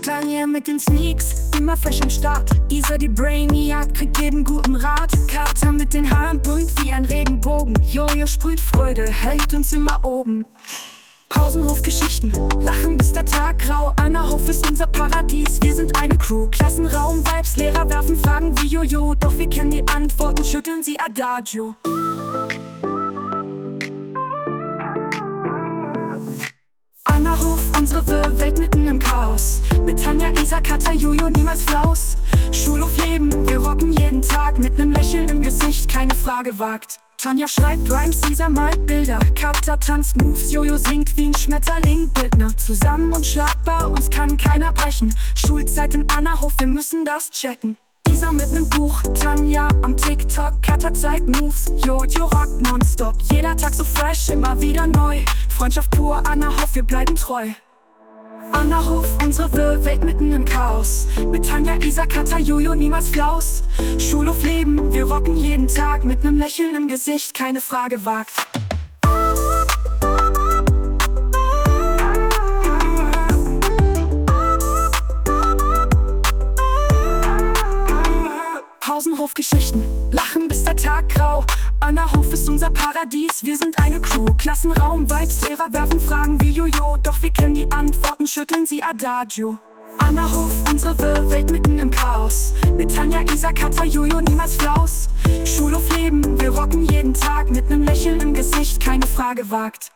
Tanja mit den Sneaks, immer fresh am Start. Isa die Brainiac, kriegt jeden guten Rat. Carter mit den Haaren bunt wie ein Regenbogen. Jojo sprüht Freude, hält uns immer oben. Pausenhofgeschichten, lachen bis der Tag grau. Anna-Hof ist unser Paradies, wir sind eine Crew. Klassenraum-Vibes, Lehrer werfen Fragen wie Jojo. Doch wir kennen die Antworten, schütteln sie Adagio. Anna-Hof, unsere Welt mitten im Chaos. Mit Tanja, Isa, Katja, Jojo, niemals Flaus. Schulhof leben, wir rocken jeden Tag. Mit nem Lächeln im Gesicht, keine Frage wagt. Tanja schreibt Rhymes, Isa malt Bilder. Katja tanzt Moves, Jojo singt wie ein Schmetterling. Bildner zusammen unschlagbar, uns kann keiner brechen. Schulzeit in Anna-Hof, wir müssen das checken. Isa mit nem Buch, Tanja am TikTok. Katja zeigt Moves, Jojo rockt nonstop. Jeder Tag so fresh, immer wieder neu. Freundschaft pur, Anna-Hof, wir bleiben treu. Anna-Hof, unsere Welt mitten im Chaos. Mit Tanja, Isa, Katja, Jojo, niemals Flaus. Schulhof leben, wir rocken jeden Tag. Mit nem Lächeln im Gesicht, keine Frage wagt. Pausenhofgeschichten, lachen bis der Tag grau. Anna-Hof ist unser Paradies, wir sind eine Crew. Klassenraum-Vibes, Lehrer werfen Fragen wie Jojo. Doch wir kennen die Antworten, schütteln sie Adagio. Anna-Hof, unsere Welt mitten im Chaos. Mit Tanja, Isa, Katja, Jojo, niemals Flaus. Schulhof leben, wir rocken jeden Tag. Mit nem Lächeln im Gesicht, keine Frage wagt.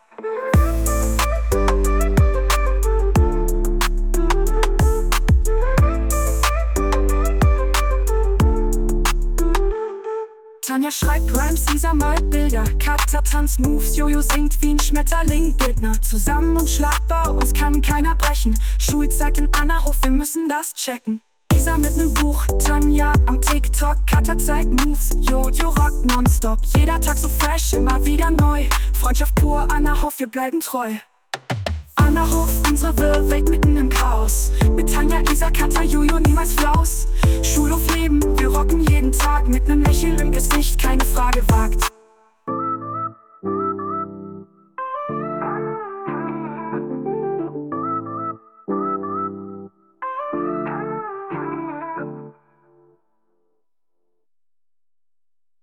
Tanja schreibt Rhymes, Isa malt Bilder. Katja tanzt Moves, Jojo singt wie ein Schmetterling. Bildner zusammen unschlagbar, uns kann keiner brechen. Schulzeit in Anna-Hof, wir müssen das checken. Isa mit nem Buch, Tanja am TikTok. Katja zeigt Moves, Jojo rockt nonstop. Jeder Tag so fresh, immer wieder neu. Freundschaft pur, Anna-Hof, wir bleiben treu. Anna-Hof, unsere Welt mitten im Chaos. Mit Tanja, Isa, Katja, Jojo, niemals Flaus. Schulhof leben, wir rocken jeden Tag. Mit nem Lächeln im Gesicht, keine Frage wagt.